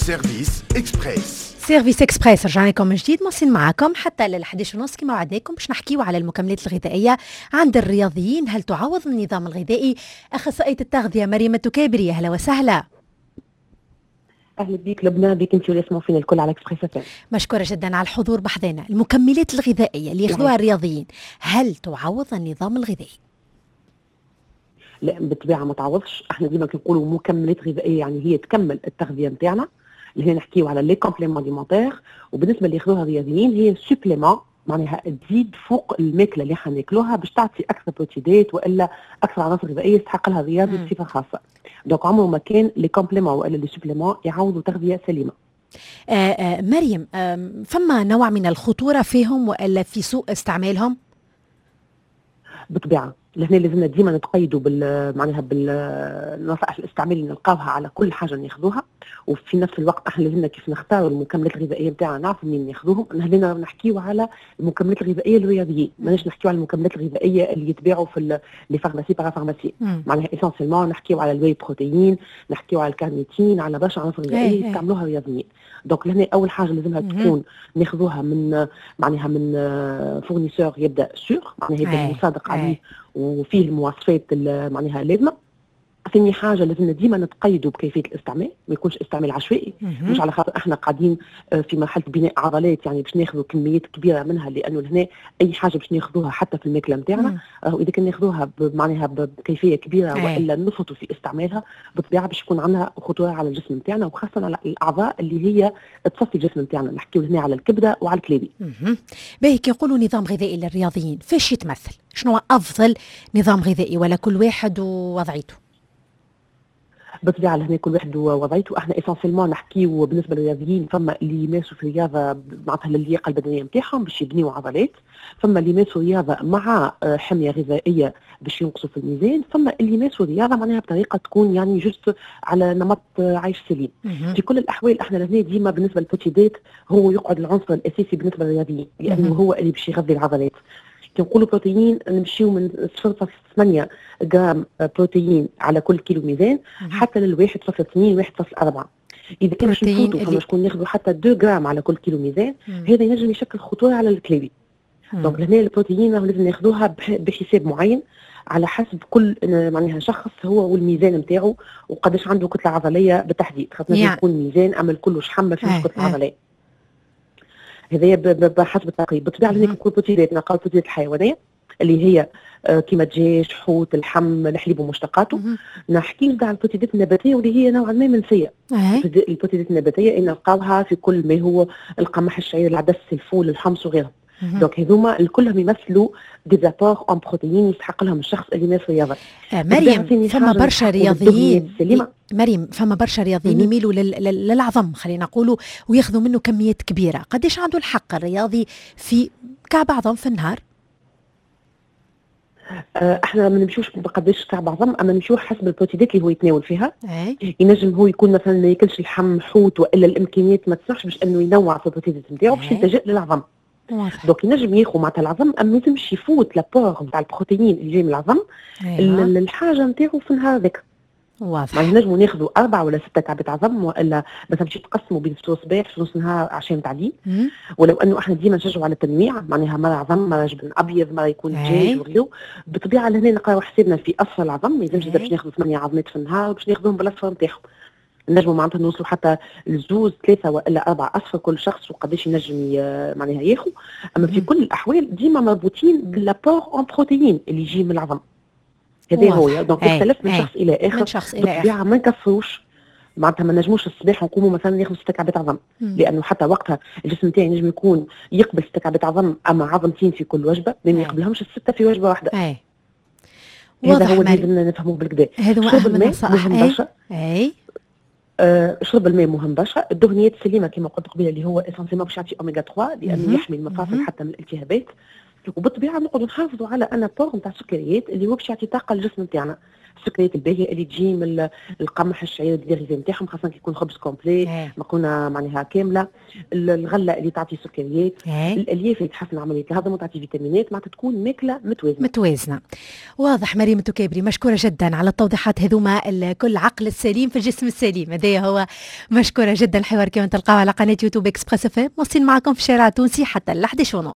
سيرفيس إكسبريس. سيرفيس إكسبريس رجعنا لكم من جديد، مواصلين معكم حتى لل11:30 كما وعدناكم باش نحكيو على المكملات الغذائية عند الرياضيين. هل تعوض النظام الغذائي؟ أخصائية التغذية مريم التكابري، أهلا وسهلا. اهلا بيك لبنى، بيك انت واللي يسمعوا فينا الكل على اكسبريس FM. مشكورة جدا على الحضور بحذانا. المكملات الغذائية اللي ياخذوها الرياضيين هل تعوض النظام الغذائي؟ لا بالطبيعه ما تعوضش. احنا ديما كنقولوا مكملات غذائيه يعني هي تكمل التغذيه نتاعنا، اللي هي نحكيو على لي كومبليمون اليمونتير. وبالنسبه اللي ياخذوها الرياضيين هي سوبليمون، معناها تزيد فوق الماكله اللي حناكلوها باش تعطي اكثر بروتيدات والا اكثر عناصر غذائيه يستحق لها الرياضي بصفه خاصه. دونك عمره ما كان لي كومبليمون والا لي سوبليمون يعوضوا تغذيه سليمه. مريم، فما نوع من الخطوره فيهم والا في سوء استعمالهم؟ بالطبيعه لهنا لازمنا ديما نتقيدوا معناها بالنصائح الاستعمال اللي نلقاوها على كل حاجه ناخذوها، وفي نفس الوقت احنا لازمنا كيف نختاروا المكملات الغذائيه نتاعنا نعرفوا منين ناخذوهم. هنا نحكيو على المكملات الغذائيه الرياضيين، ماناش نحكيو على المكملات الغذائيه اللي يتباعوا في لي فارماسي بارا فارماسي. معناها اسونسيلمون نحكيو على الواي بروتيين، نحكيو على الكارنيتين، على برشا عناصر غذائيه يستعملوها الرياضيين. دونك لهنا اول حاجه لازمها تكون ناخذوها من معناها من فورنيسور يبدا سور، معناها يبدا مصادق عليه وفيه المواصفات معناها لازمه. ثاني حاجه لازمنا ديما نتقيدوا بكيفيه الاستعمال، ما يكونش استعمال عشوائي، مش على خاطر احنا قاعدين في مرحله بناء عضلات يعني باش ناخذوا كميات كبيره منها، لانه هنا اي حاجه باش ناخذوها حتى في الماكله نتاعنا اذا كان ناخذوها معناها بكيفيه كبيره والا نفرطوا في استعمالها بالطبيعه باش يكون عندها خطوره على الجسم نتاعنا، وخاصه على الاعضاء اللي هي تصفي الجسم نتاعنا. نحكيو هنا على الكبده وعلى الكلابي. باهي كي يقولوا نظام غذائي للرياضيين فاش يتمثل؟ شنو هو افضل نظام غذائي ولا كل واحد ووضعيته؟ بالطبيعه هنا كل واحد ووضعيته. احنا اسونسيلمون نحكيو بالنسبه للرياضيين، فما اللي يمارسوا في الرياضه معناتها للياقه البدنيه نتاعهم باش يبنيوا عضلات، فما اللي يمارسوا رياضه مع حميه غذائيه باش ينقصوا في الميزان، فما اللي يمارسوا رياضه معناها بطريقه تكون يعني جست على نمط عيش سليم. في كل الاحوال احنا لهنا ديما بالنسبه للبروتيدات هو يقعد العنصر الاساسي بالنسبه للرياضيين، لانه هو اللي باش يغذي العضلات. كنقولوا بروتيين نمشيو من 0.8 جرام بروتيين على كل كيلو ميزان حتى لل 1.2 1.4. اذا كان باش نفوتوا فما شكون ياخذوا حتى 2 جرام على كل كيلو ميزان، هذا ينجم يشكل خطوره على الكلابي. دونك هنا البروتيين لازم ناخذوها بحساب معين على حسب كل معناها شخص هو والميزان نتاعو وقداش عنده كتله عضليه بالتحديد، خاطر لازم يكون ميزان عمل كله شحم ما فيهش كتله عضليه. هذايا بحسب التقييم. بالطبيعه لازم يكون بروتينات، نلقاو البروتينات الحيوانيه اللي هي كيما الدجاج، حوت، اللحم، الحليب ومشتقاته. نحكي على البروتينات النباتيه واللي هي نوعا ما منسيه. البروتينات النباتيه نلقاوها في كل ما هو القمح، الشعير، العدس، الفول، الحمص وغيرهم. دونك هذوما الكلهم يمثلوا دي زابور ان بروتيين يستحق لهم الشخص اللي يمارس رياضه. مريم فما برشا رياضيين يميلوا للعظم خلينا نقولوا وياخذوا منه كميات كبيره. قديش عنده الحق الرياضي في كعب عظم في النهار؟ احنا ما نمشيوش بقداش كعب عظم، اما نمشيو حسب البروتينات اللي هو يتناول فيها. ينجم هو يكون مثلا ما ياكلش اللحم، حوت، والا الامكانيات ما تسمحش باش انه ينوع في البروتينات نتاعو باش يلتجئ للعظم. دونك ينجم ياخذ معناتها العظم، اما ما يلزمش يفوت لابور نتاع البروتيين اللي جاي من العظم الحاجه نتاعو في النهار هذاك. واضح. يعني نجموا ناخذوا 4 ولا 6 كعبات عظم، والا مثلا باش تقسموا بين فلوس صباح فلوس نهار عشان تعديل. ولو انه احنا ديما نشجعوا على التنويع، معناها مره عظم، مره جبن ابيض، مره يكون دجاج وغيره. بالطبيعه لهنا نقراو حسابنا في اصفر العظم، ما يلزمش باش ناخذوا 8 عظمات في النهار باش ناخذوهم بالاصفر نتاعهم. نجموا معناتها نوصلوا حتى لزوز 3 والا 4 اصفر كل شخص وقداش ينجم معناها ياخذ. اما في كل الاحوال ديما مربوطين بالابور ان بروتيين اللي يجي من العظم. هذا هو. دونك يختلف من شخص الى اخر. بالطبيعه ما نكفروش، معناتها ما نجموش الصباح نقوموا مثلا ناخذ 6 كعبات عظم، لانه حتى وقتها الجسم تاعي نجم يكون يقبل 6 كعبات عظم اما عظمتين في كل وجبه، ما يقبلهمش ال6 في وجبه واحده. هذا هو اللي لازمنا نفهموه بالكدا. شرب الماء مهم برشا. شرب الماء مهم برشا. الدهنيات السليمه كما قلت قبيله اللي هو اسانسيمون باش يعطي اوميغا 3 لانه يحمي المفاصل حتى من الالتهابات. وبالطبيعه نقعدوا نحافظوا على ان بور نتاع السكريات اللي هو باش يعطي طاقه للجسم نتاعنا. السكريات الباهيه اللي تجي من القمح، الشعير، الديريفي نتاعهم، خاصه كي يكون خبز كومبلي مكونه معناها كامله، الغله اللي تعطي سكريات، الالياف اللي تحسن عمليه الهضم وتعطي فيتامينات، معناتها تكون ماكله متوازنه. واضح. مريم التكابري مشكوره جدا على التوضيحات هذوما. كل عقل السليم في الجسم السليم، هذا هو. مشكوره جدا. الحوار كما تلقاو على قناه يوتيوب اكسبريس اف ام، واصلين معكم في الشارع التونسي حتى ل 11:30.